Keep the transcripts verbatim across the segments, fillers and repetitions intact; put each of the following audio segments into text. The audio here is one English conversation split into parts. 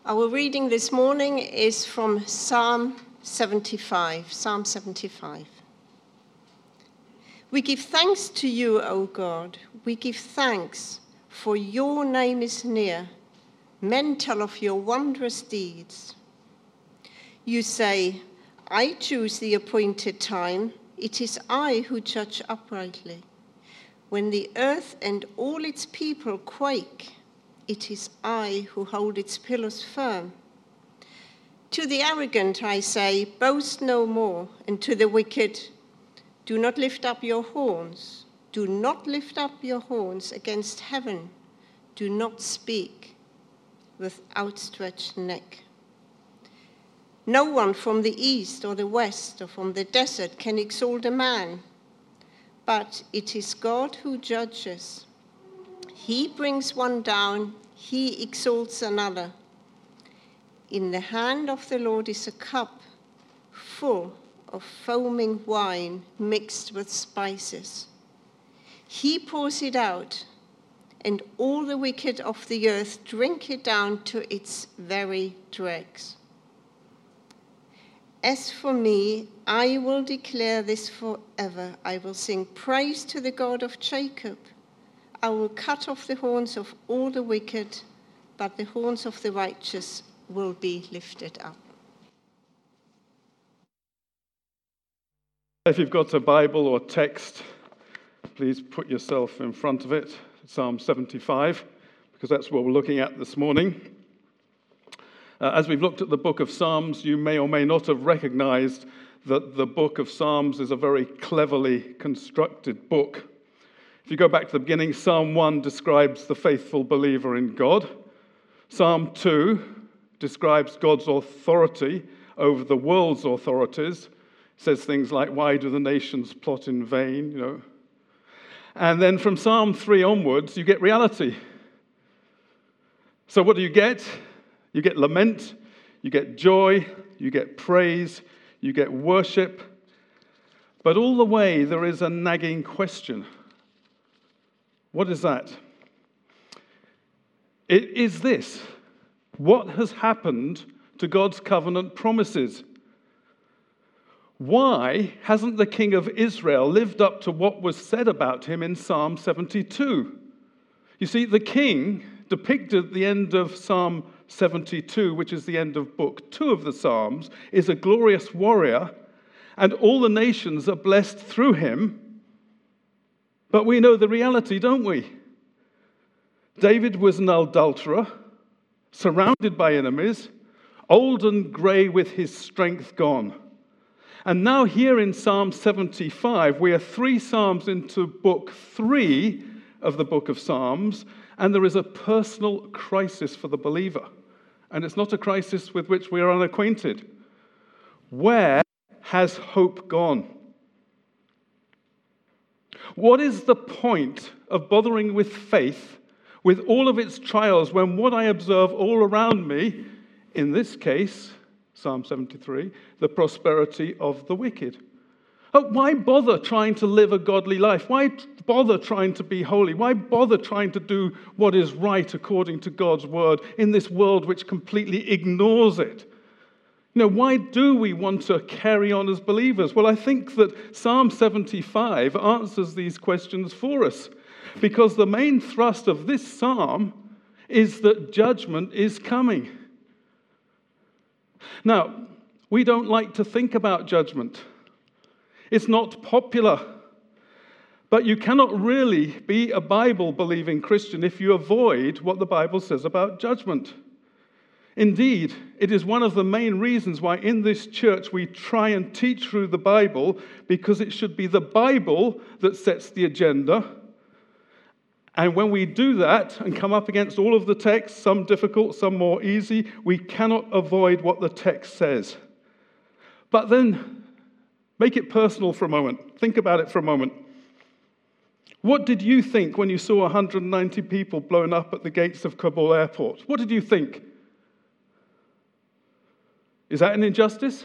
Our reading this morning is from Psalm seventy-five. Psalm seventy-five. We give thanks to you, O God. We give thanks, for your name is near. Men tell of your wondrous deeds. You say, I choose the appointed time. It is I who judge uprightly. When the earth and all its people quake, it is I who hold its pillars firm. To the arrogant I say, boast no more, and to the wicked, do not lift up your horns. Do not lift up your horns against heaven. Do not speak with outstretched neck. No one from the east or the west or from the desert can exalt a man, but it is God who judges. He brings one down, he exalts another. In the hand of the Lord is a cup full of foaming wine mixed with spices. He pours it out, and all the wicked of the earth drink it down to its very dregs. As for me, I will declare this forever. I will sing praise to the God of Jacob. I will cut off the horns of all the wicked, but the horns of the righteous will be lifted up. If you've got a Bible or text, please put yourself in front of it, Psalm seventy-five, because that's what we're looking at this morning. Uh, as we've looked at the book of Psalms, you may or may not have recognized that the book of Psalms is a very cleverly constructed book. If you go back to the beginning, Psalm one describes the faithful believer in God. Psalm two describes God's authority over the world's authorities. It says things like, why do the nations plot in vain, you know. And then from Psalm three onwards, you get reality. So what do you get? You get lament, you get joy, you get praise, you get worship. But all the way, there is a nagging question. What is that? It is this. What has happened to God's covenant promises? Why hasn't the king of Israel lived up to what was said about him in Psalm seventy-two? You see, the king depicted at the end of Psalm seventy-two, which is the end of book two of the Psalms, is a glorious warrior, and all the nations are blessed through him. But we know the reality, don't we? David was an adulterer, surrounded by enemies, old and grey with his strength gone. And now here in Psalm seventy-five, we are three Psalms into book three of the book of Psalms, and there is a personal crisis for the believer. And it's not a crisis with which we are unacquainted. Where has hope gone? What is the point of bothering with faith with all of its trials when what I observe all around me, in this case, Psalm seventy-three, the prosperity of the wicked? Oh, why bother trying to live a godly life? Why bother trying to be holy? Why bother trying to do what is right according to God's word in this world which completely ignores it? You know, why do we want to carry on as believers? Well, I think that Psalm seventy-five answers these questions for us, because the main thrust of this psalm is that judgment is coming. Now, we don't like to think about judgment. It's not popular. But you cannot really be a Bible-believing Christian if you avoid what the Bible says about judgment. Indeed, it is one of the main reasons why in this church we try and teach through the Bible, because it should be the Bible that sets the agenda. And when we do that and come up against all of the texts, some difficult, some more easy, we cannot avoid what the text says. But then, make it personal for a moment. Think about it for a moment. What did you think when you saw one hundred ninety people blown up at the gates of Kabul airport? What did you think? Is that an injustice?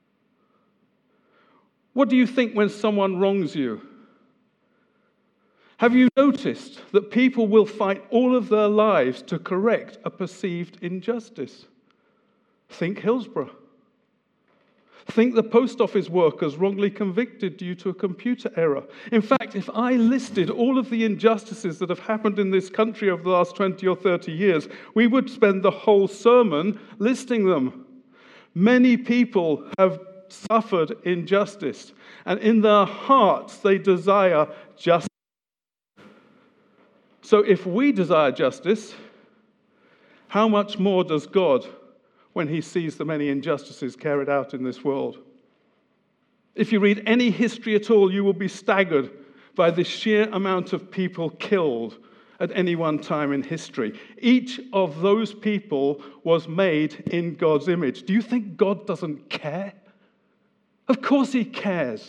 What do you think when someone wrongs you? Have you noticed that people will fight all of their lives to correct a perceived injustice? Think Hillsborough. Think the post office workers wrongly convicted due to a computer error. In fact, if I listed all of the injustices that have happened in this country over the last twenty or thirty years, we would spend the whole sermon listing them. Many people have suffered injustice, and in their hearts they desire justice. So if we desire justice, how much more does God when he sees the many injustices carried out in this world? If you read any history at all, you will be staggered by the sheer amount of people killed at any one time in history. Each of those people was made in God's image. Do you think God doesn't care? Of course he cares.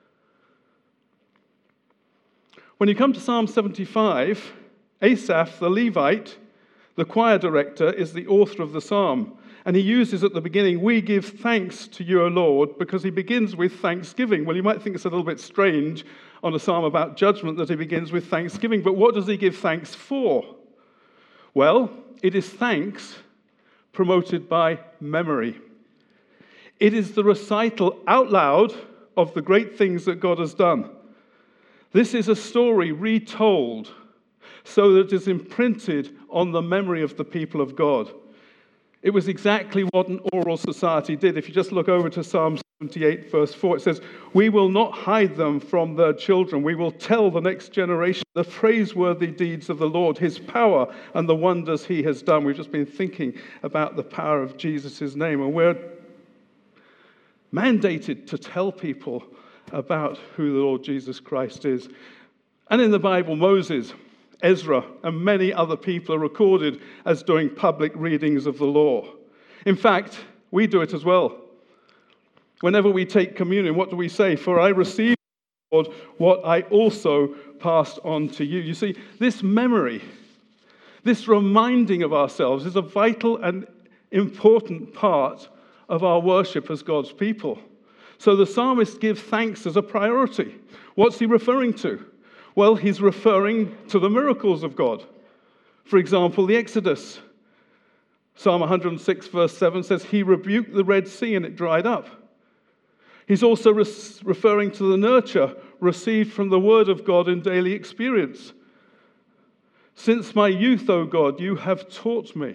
When you come to Psalm seventy-five, Asaph, the Levite, the choir director, is the author of the psalm. And he uses at the beginning, "We give thanks to you, O Lord," because he begins with thanksgiving. Well, you might think it's a little bit strange on a psalm about judgment that he begins with thanksgiving. But what does he give thanks for? Well, it is thanks promoted by memory. It is the recital out loud of the great things that God has done. This is a story retold so that it is imprinted on the memory of the people of God. It was exactly what an oral society did. If you just look over to Psalm seventy-eight, verse four, it says, "We will not hide them from their children. We will tell the next generation the praiseworthy deeds of the Lord, his power and the wonders he has done." We've just been thinking about the power of Jesus' name, and we're mandated to tell people about who the Lord Jesus Christ is. And in the Bible, Moses, Ezra, and many other people are recorded as doing public readings of the law. In fact, we do it as well. Whenever we take communion, what do we say? "For I received, Lord, what I also passed on to you." You see, this memory, this reminding of ourselves is a vital and important part of our worship as God's people. So the psalmist gives thanks as a priority. What's he referring to? Well, he's referring to the miracles of God. For example, the Exodus. Psalm one hundred six, verse seven says, "He rebuked the Red Sea and it dried up." He's also re- referring to the nurture received from the Word of God in daily experience. "Since my youth, O God, you have taught me."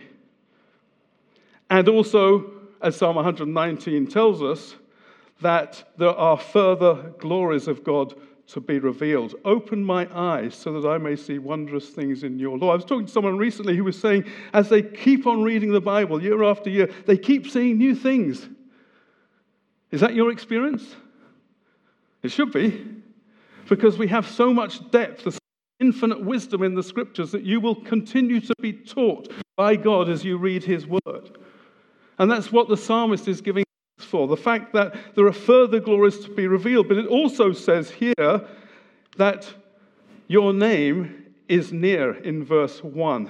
And also, as Psalm one hundred nineteen tells us, that there are further glories of God to be revealed. "Open my eyes so that I may see wondrous things in your law." I was talking to someone recently who was saying, as they keep on reading the Bible year after year, they keep seeing new things. Is that your experience? It should be, because we have so much depth, there's infinite wisdom in the scriptures that you will continue to be taught by God as you read his word. And that's what the psalmist is giving for, the fact that there are further glories to be revealed. But it also says here that your name is near in verse one.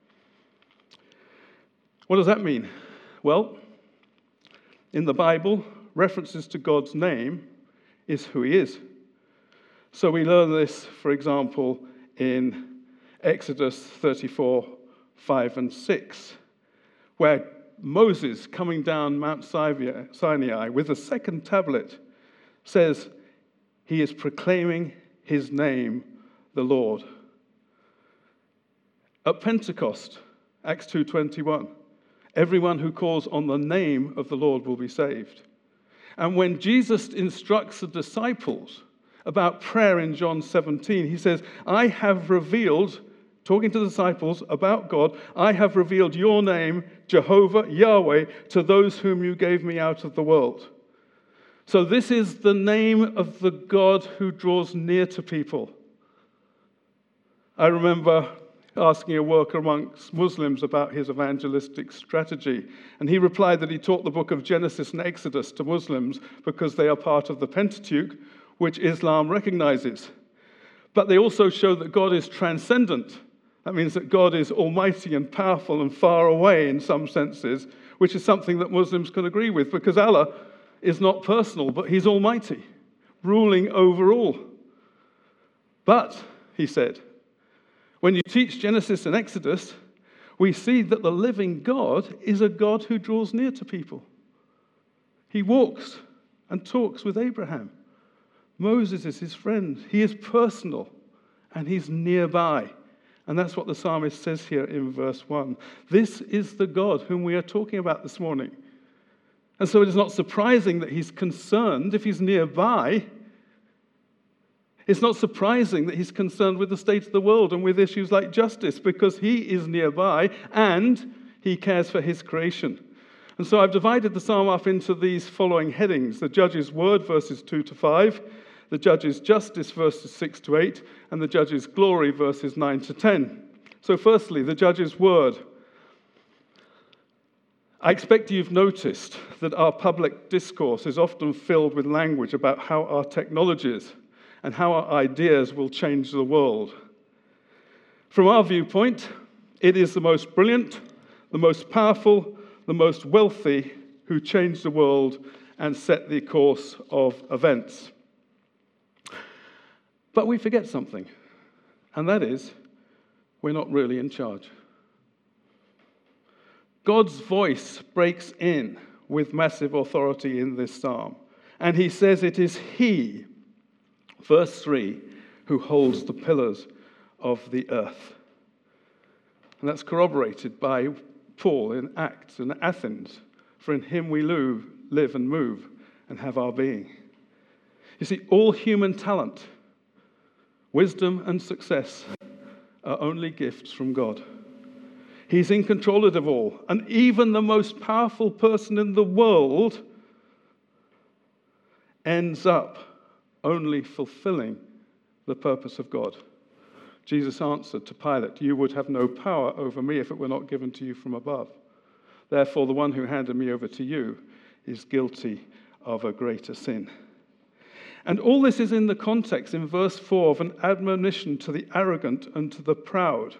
What does that mean? Well, in the Bible, references to God's name is who he is. So we learn this, for example, in Exodus thirty-four, five and six, where Moses, coming down Mount Sinai with the second tablet, says he is proclaiming his name, the Lord. At Pentecost, Acts two twenty-one, everyone who calls on the name of the Lord will be saved. And when Jesus instructs the disciples about prayer in John seventeen, he says, "I have revealed," talking to the disciples about God, "I have revealed your name, Jehovah, Yahweh, to those whom you gave me out of the world." So this is the name of the God who draws near to people. I remember asking a worker amongst Muslims about his evangelistic strategy, and he replied that he taught the book of Genesis and Exodus to Muslims because they are part of the Pentateuch, which Islam recognizes. But they also show that God is transcendent. That means that God is almighty and powerful and far away in some senses, which is something that Muslims can agree with, because Allah is not personal, but he's almighty, ruling over all. But he said. When you teach Genesis and Exodus, we see that the living God is a God who draws near to people. He walks and talks with Abraham. Moses is his friend. He is personal, and he's nearby. And that's what the psalmist says here in verse one. This is the God whom we are talking about this morning. And so it is not surprising that he's concerned if he's nearby. It's not surprising that he's concerned with the state of the world and with issues like justice, because he is nearby and he cares for his creation. And so I've divided the psalm up into these following headings: the judge's word, verses two to five, the judge's justice, verses six to eight, and the judge's glory, verses nine to ten. So firstly, the judge's word. I expect you've noticed that our public discourse is often filled with language about how our technologies and how our ideas will change the world. From our viewpoint, it is the most brilliant, the most powerful, the most wealthy who changed the world and set the course of events. But we forget something, and that is, we're not really in charge. God's voice breaks in with massive authority in this psalm, and he says it is he, verse three, who holds the pillars of the earth. And that's corroborated by Paul in Acts and Athens. For in him we live and move and have our being. You see, all human talent, wisdom and success are only gifts from God. He's in control of it all. And even the most powerful person in the world ends up only fulfilling the purpose of God. Jesus answered to Pilate, "You would have no power over me if it were not given to you from above. Therefore, the one who handed me over to you is guilty of a greater sin." And all this is in the context, in verse four, of an admonition to the arrogant and to the proud.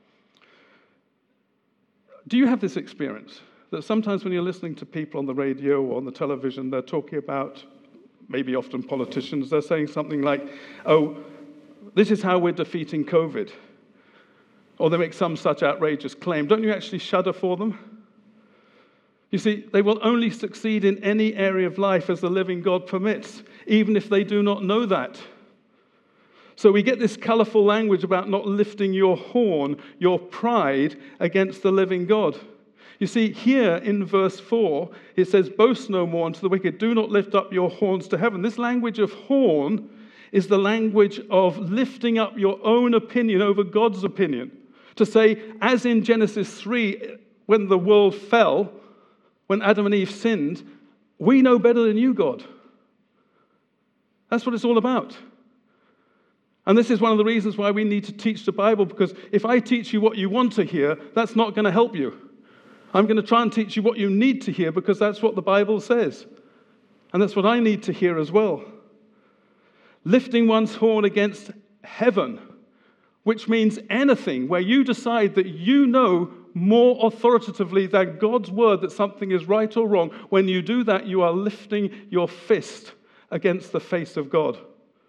Do you have this experience? That sometimes when you're listening to people on the radio or on the television, they're talking about, maybe often politicians, they're saying something like, oh, this is how we're defeating COVID. Or they make some such outrageous claim. Don't you actually shudder for them? You see, they will only succeed in any area of life as the living God permits, even if they do not know that. So we get this colorful language about not lifting your horn, your pride, against the living God. You see, here in verse four, it says, "Boast no more unto the wicked, do not lift up your horns to heaven." This language of horn is the language of lifting up your own opinion over God's opinion. To say, as in Genesis three, when the world fell, when Adam and Eve sinned, we know better than you, God. That's what it's all about. And this is one of the reasons why we need to teach the Bible, because if I teach you what you want to hear, that's not going to help you. I'm going to try and teach you what you need to hear, because that's what the Bible says. And that's what I need to hear as well. Lifting one's horn against heaven, which means anything where you decide that you know more authoritatively than God's word that something is right or wrong. When you do that, you are lifting your fist against the face of God.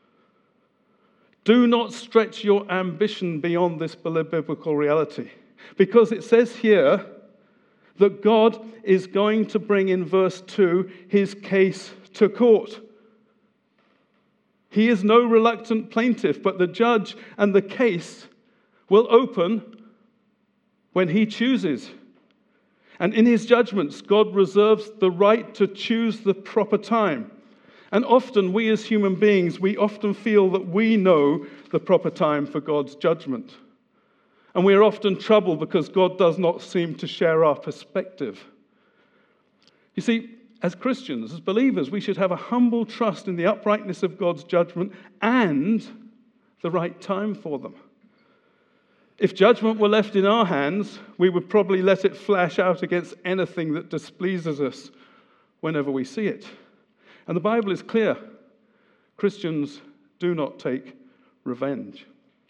Do not stretch your ambition beyond this biblical reality, because it says here that God is going to bring, in verse two, his case to court. He is no reluctant plaintiff, but the judge and the case will open when he chooses. And in his judgments, God reserves the right to choose the proper time. And often, we as human beings, we often feel that we know the proper time for God's judgment. And we are often troubled because God does not seem to share our perspective. You see, as Christians, as believers, we should have a humble trust in the uprightness of God's judgment and the right time for them. If judgment were left in our hands, we would probably let it flash out against anything that displeases us whenever we see it. And the Bible is clear. Christians do not take revenge.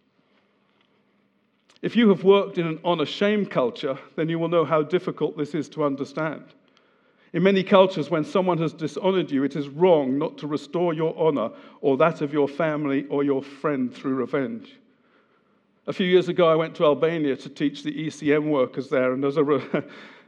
If you have worked in an honor-shame culture, then you will know how difficult this is to understand. In many cultures, when someone has dishonored you, it is wrong not to restore your honor or that of your family or your friend through revenge. A few years ago, I went to Albania to teach the E C M workers there, and as a, re-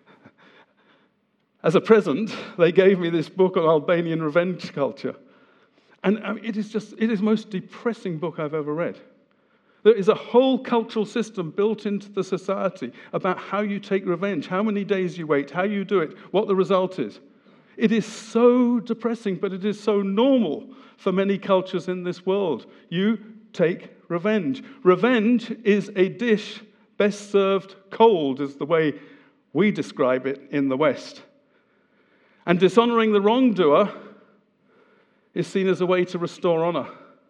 as a present, they gave me this book on Albanian revenge culture. And I mean, it is just, it is the most depressing book I've ever read. There is a whole cultural system built into the society about how you take revenge, how many days you wait, how you do it, what the result is. It is so depressing, but it is so normal for many cultures in this world. You take revenge. Revenge is a dish best served cold, is the way we describe it in the West. And dishonoring the wrongdoer is seen as a way to restore honor.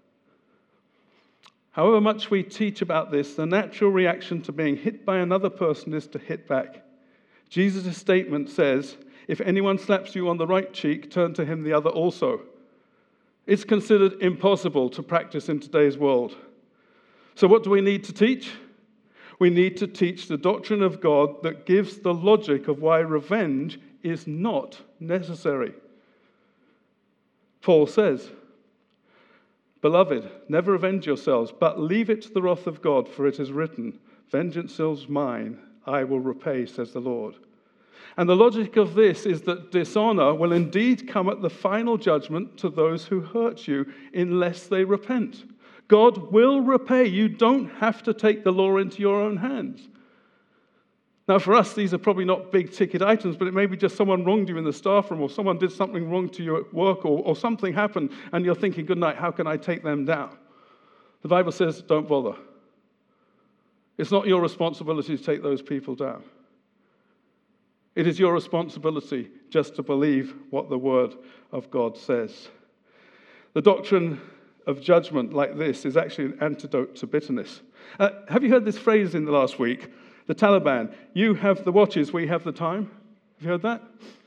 However much we teach about this, the natural reaction to being hit by another person is to hit back. Jesus' statement says, if anyone slaps you on the right cheek, turn to him the other also. It's considered impossible to practice in today's world. So what do we need to teach? We need to teach the doctrine of God that gives the logic of why revenge is not necessary. Paul says, beloved, never avenge yourselves, but leave it to the wrath of God, for it is written, vengeance is mine, I will repay, says the Lord. And the logic of this is that dishonor will indeed come at the final judgment to those who hurt you unless they repent. God will repay. You don't have to take the law into your own hands. Now, for us, these are probably not big ticket items, but it may be just someone wronged you in the staff room, or someone did something wrong to you at work, or, or something happened, and you're thinking, good night, how can I take them down? The Bible says, don't bother. It's not your responsibility to take those people down. It is your responsibility just to believe what the Word of God says. The doctrine of judgment like this is actually an antidote to bitterness. Uh, have you heard this phrase in the last week? The Taliban, you have the watches, we have the time. Have you heard that?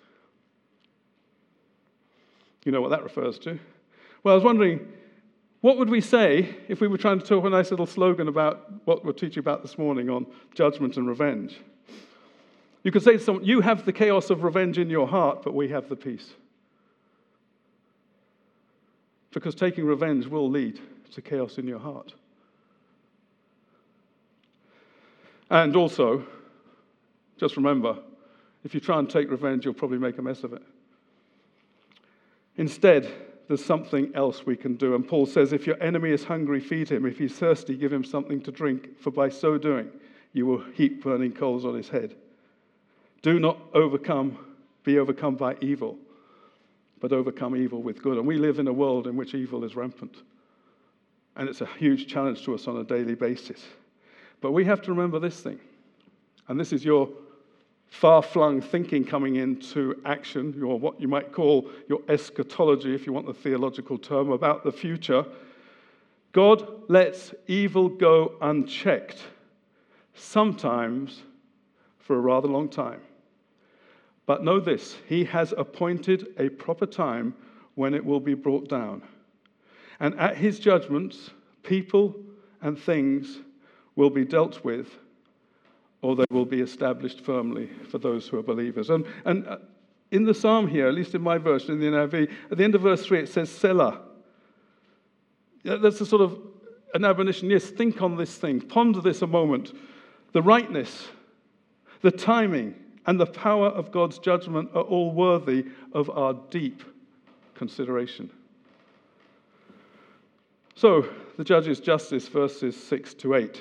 You know what that refers to. Well, I was wondering, what would we say if we were trying to talk a nice little slogan about what we're teaching about this morning on judgment and revenge? You could say to someone, you have the chaos of revenge in your heart, but we have the peace. Because taking revenge will lead to chaos in your heart. And also, just remember, if you try and take revenge, you'll probably make a mess of it. Instead, there's something else we can do. And Paul says, if your enemy is hungry, feed him. If he's thirsty, give him something to drink. For by so doing, you will heap burning coals on his head. Do not overcome, be overcome by evil, but overcome evil with good. And we live in a world in which evil is rampant. And it's a huge challenge to us on a daily basis. But we have to remember this thing. And this is your far-flung thinking coming into action, your what you might call your eschatology, if you want the theological term, about the future. God lets evil go unchecked, sometimes for a rather long time. But know this, he has appointed a proper time when it will be brought down. And at his judgments, people and things will be dealt with, or they will be established firmly for those who are believers. And, and in the psalm here, at least in my version, in the N I V, at the end of verse three, it says, Selah. That's a sort of an admonition. Yes, think on this thing. Ponder this a moment. The rightness, the timing, and the power of God's judgment are all worthy of our deep consideration. So, the judge's justice, verses six to eight.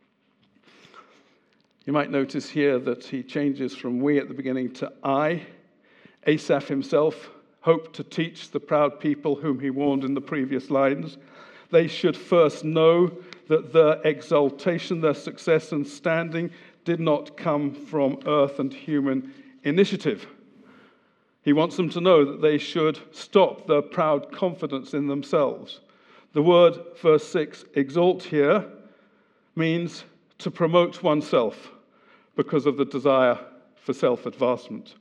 You might notice here that he changes from we at the beginning to I. Asaph himself hoped to teach the proud people whom he warned in the previous lines. They should first know that their exaltation, their success and standing did not come from earth and human initiative. He wants them to know that they should stop their proud confidence in themselves. The word, verse six, exalt here, means to promote oneself because of the desire for self-advancement.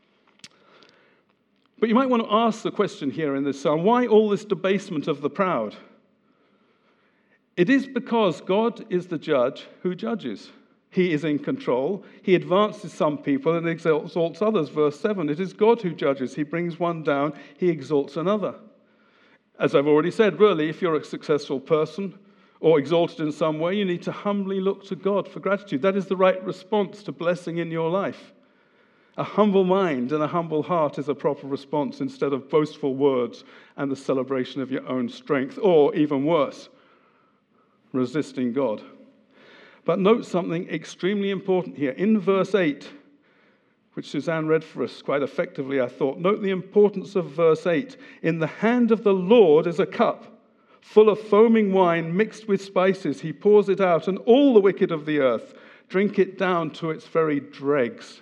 But you might want to ask the question here in this psalm, why all this debasement of the proud? It is because God is the judge who judges. He is in control. He advances some people and exalts others. Verse seven, it is God who judges. He brings one down, he exalts another. As I've already said, really, if you're a successful person, or exalted in some way, you need to humbly look to God for gratitude. That is the right response to blessing in your life. A humble mind and a humble heart is a proper response instead of boastful words and the celebration of your own strength, or even worse, resisting God. But note something extremely important here. In verse eight, which Suzanne read for us quite effectively, I thought, note the importance of verse eight. In the hand of the Lord is a cup full of foaming wine mixed with spices. He pours it out, and all the wicked of the earth drink it down to its very dregs.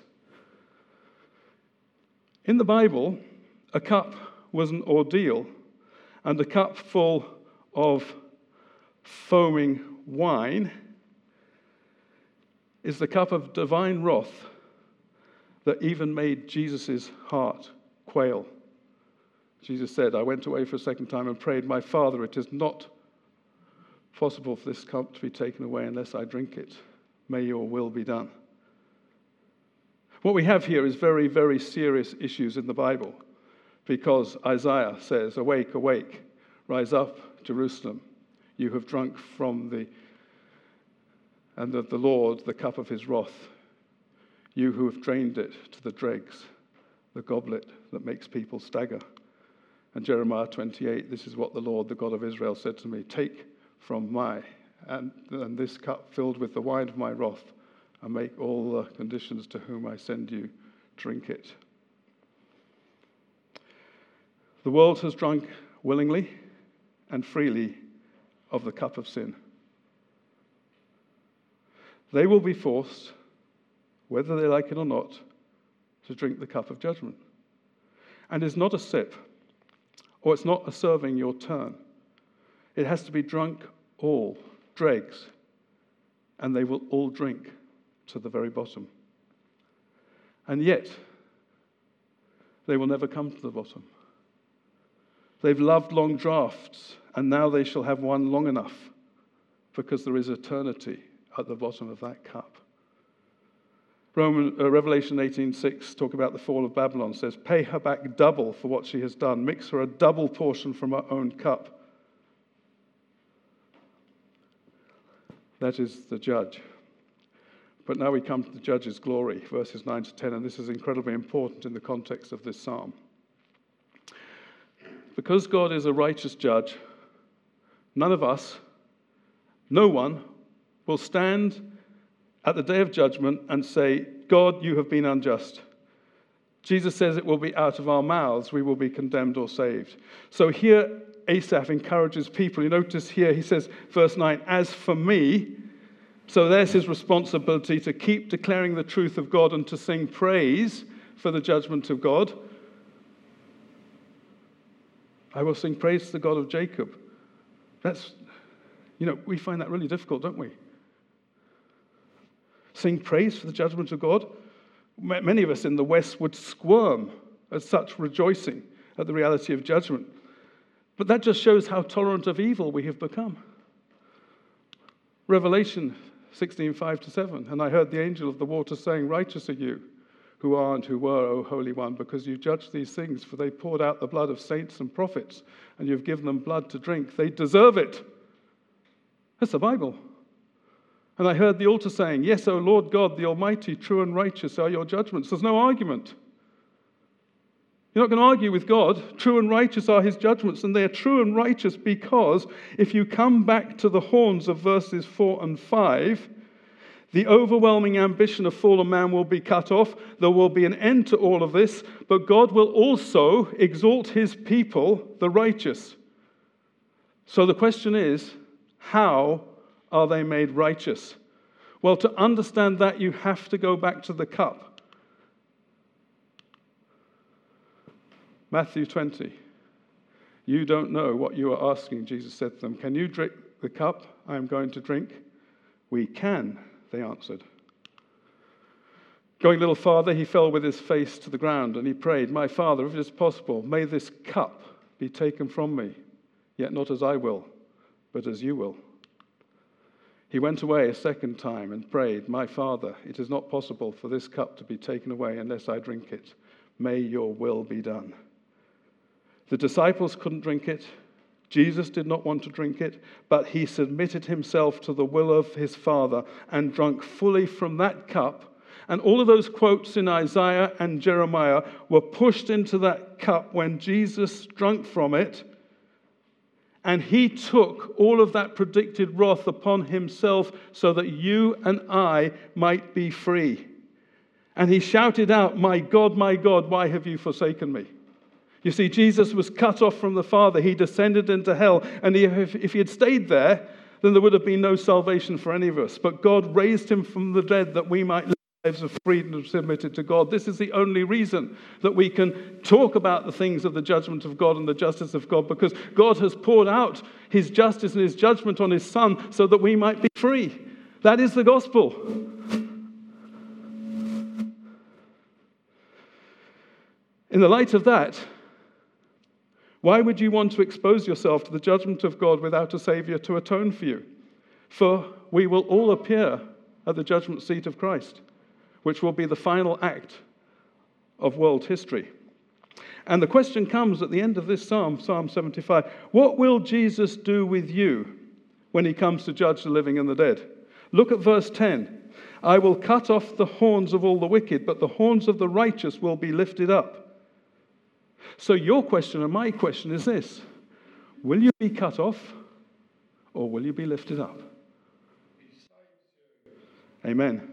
In the Bible, a cup was an ordeal, and a cup full of foaming wine is the cup of divine wrath that even made Jesus' heart quail. Jesus said, I went away for a second time and prayed, my Father, it is not possible for this cup to be taken away unless I drink it. May your will be done. What we have here is very, very serious issues in the Bible, because Isaiah says, awake, awake, rise up, Jerusalem. You have drunk from the, and of the Lord, the cup of his wrath. You who have drained it to the dregs, the goblet that makes people stagger. And Jeremiah twenty-eight, this is what the Lord, the God of Israel, said to me, take from my, and, and this cup filled with the wine of my wrath, and make all the conditions to whom I send you drink it. The world has drunk willingly and freely of the cup of sin. They will be forced, whether they like it or not, to drink the cup of judgment. And it's not a sip, or it's not a serving your turn. It has to be drunk all, dregs, and they will all drink to the very bottom. And yet, they will never come to the bottom. They've loved long draughts, and now they shall have one long enough, because there is eternity at the bottom of that cup. Roman, uh, Revelation eighteen six, talk about the fall of Babylon, says, pay her back double for what she has done. Mix her a double portion from her own cup. That is the judge. But now we come to the judge's glory, verses nine to ten, and this is incredibly important in the context of this psalm. Because God is a righteous judge, none of us, no one, will stand at the day of judgment and say, God, you have been unjust. Jesus says it will be out of our mouths we will be condemned or saved. So here Asaph encourages people. You notice here he says, verse nine, as for me, so there's his responsibility to keep declaring the truth of God and to sing praise for the judgment of God. I will sing praise to the God of Jacob. That's, you know, we find that really difficult, don't we? Sing praise for the judgment of God. Many of us in the West would squirm at such rejoicing at the reality of judgment. But that just shows how tolerant of evil we have become. Revelation sixteen, five to seven. And I heard the angel of the water saying, righteous are you, who are and who were, O Holy One, because you judged these things, for they poured out the blood of saints and prophets, and you've given them blood to drink. They deserve it. That's the Bible. And I heard the altar saying, yes, O Lord God, the Almighty, true and righteous are your judgments. There's no argument. You're not going to argue with God. True and righteous are his judgments, and they are true and righteous because if you come back to the horns of verses four and five, the overwhelming ambition of fallen man will be cut off. There will be an end to all of this, but God will also exalt his people, the righteous. So the question is, how are they made righteous? Well, to understand that, you have to go back to the cup. Matthew twenty. You don't know what you are asking, Jesus said to them. Can you drink the cup I am going to drink? We can, they answered. Going a little farther, he fell with his face to the ground and he prayed, my Father, if it is possible, may this cup be taken from me, yet not as I will, but as you will. He went away a second time and prayed, my Father, it is not possible for this cup to be taken away unless I drink it. May your will be done. The disciples couldn't drink it. Jesus did not want to drink it, but he submitted himself to the will of his Father and drank fully from that cup. And all of those quotes in Isaiah and Jeremiah were pushed into that cup when Jesus drank from it. And he took all of that predicted wrath upon himself so that you and I might be free. And he shouted out, "My God, my God, why have you forsaken me?" You see, Jesus was cut off from the Father. He descended into hell. And he, if, if he had stayed there, then there would have been no salvation for any of us. But God raised him from the dead that we might live lives of freedom submitted to God. This is the only reason that we can talk about the things of the judgment of God and the justice of God, because God has poured out his justice and his judgment on his Son so that we might be free. That is the gospel. In the light of that, why would you want to expose yourself to the judgment of God without a Savior to atone for you? For we will all appear at the judgment seat of Christ, which will be the final act of world history. And the question comes at the end of this psalm, Psalm seventy-five, what will Jesus do with you when he comes to judge the living and the dead? Look at verse ten. I will cut off the horns of all the wicked, but the horns of the righteous will be lifted up. So your question and my question is this: will you be cut off or will you be lifted up? Amen.